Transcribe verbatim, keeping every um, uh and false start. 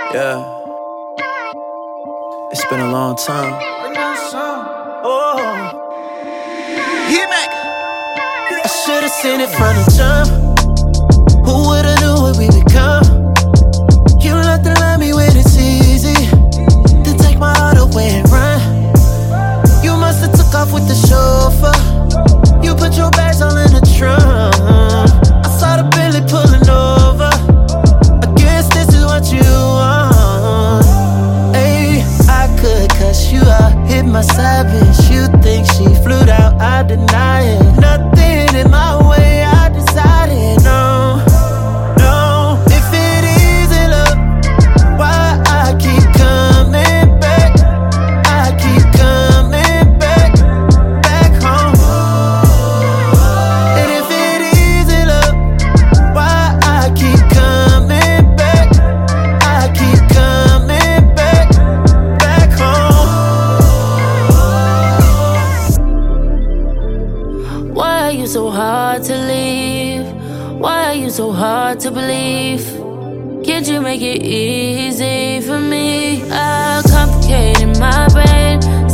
Yeah, it's been a long time. Oh, hit back. I should've seen it from the jump. Who would've knew what we become? You love to love me when it's easy, to take my heart away and run. You must've took off with the chauffeur. You put your bags all in the trunk. I saw the Bentley pulling over. I guess this is what you want. Ayy, I could cuss you out, hit my savage. You think she flew out, I deny it. Nothing in my way, I decided no, no. If it isn't love, why I keep coming back? I keep coming back, back home. And if it isn't love, why I keep coming back? I keep coming back, back home. Why are you so hard to leave? Why are you so hard to believe? Can't you make it easy for me? I complicated my brain.